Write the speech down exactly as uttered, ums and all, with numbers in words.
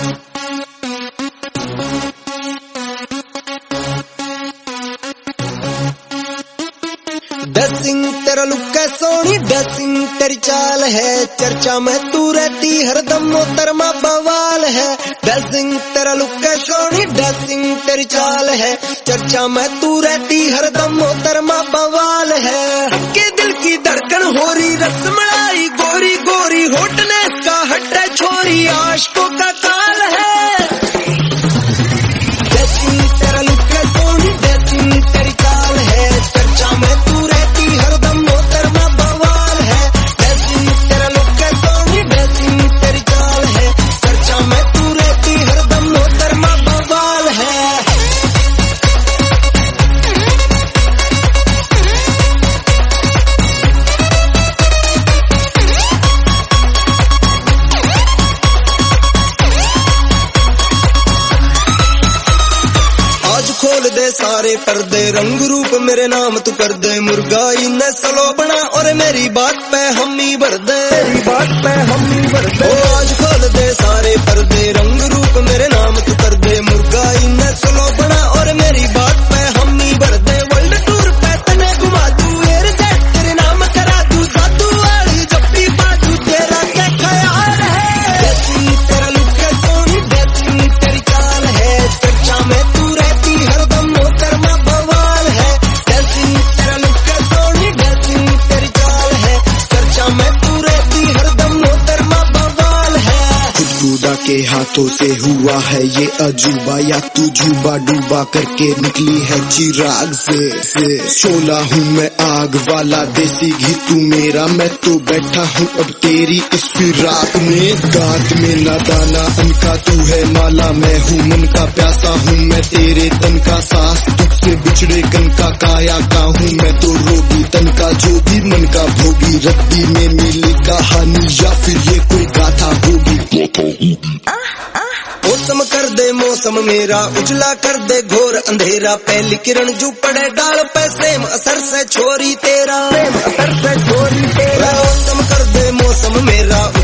Dressing तेरा look है Soni, dressing तेरी चाल है, चर्चा में तू रहती हरदम मोहतरमा बवाल है। ड्रेसिंग तेरा लुक है सोनी, ड्रेसिंग तेरी चाल है, चर्चा में तू रहती हरदम मोहतरमा बवाल है। के दिल की धड़कन हो रही रसमलाई गोरी गोरी, होटने का हटे छोरी आशिकों का ताल है। ड्रेसिंग तेरा लुक है सोनी, ड्रेसिंग तेरी चाल है, चर्चा में तू रहती हरदम मोहतरमा बवाल है। ड्रेसिंग तेरा लुक है सोनी, ड्रेसिंग तेरी चाल है, चर्चा में तू रहती हरदम मोहतरमा बवाल है। आज खोल दे सारे पर्दे, रंग रूप मेरे नाम तू कर दे, मुर्गाई न सलो बना और मेरी बात पे हम ही भर दे, मेरी बात पे हम ही भर दे। आज खोल दे सारे पर्दे, रंग रूप मेरे नाम तू कर दे, मुर्गाई न सलो बना और मेरी बात पे हम ही भर दे। वर्ल्ड टूर पे तने घुमा दूं, एयर जेट तेरे नाम करा दूं, जादू वाली जप्पी बाजू तेरा क्या ख्याल है। ड्रेसिंग तेरा लुक है सोनी, ड्रेसिंग तेरी चाल है, चर्चा में तू रहती हरदम मोहतरमा बवाल है। ड्रेसिंग तेरा लुक है सोनी, ड्रेसिंग तेरी चाल है, चर्चा में तू रहती हरदम मोहतरमा बवाल है। खुदा के हाथों से हुआ है ये अजूबा, या तू जुबा डूबा करके निकली है चिराग से, से। शोला हूँ मैं आग वाला, देसी घी तू मेरा, मैं तो बैठा हूँ अब तेरी इस फिराक में। गांठ में ना दाना अनका तू है माला, मैं हूँ मन का प्यासा हूँ मैं तेरे तन का, सांस तुझसे बिछड़े कन का, काया का हूँ मैं तो रोगी तन का, जो भी मन का भोगी। रद्दी में मिली कहानी या फिर ये कोई गाथा होगी। मौसम कर दे मौसम मेरा, उजला कर दे घोर अंधेरा, पहली किरण जो पड़े डाल पे सेम असर से छोरी तेरा, सेम असर से छोरी तेरा। मौसम कर दे मौसम मेरा,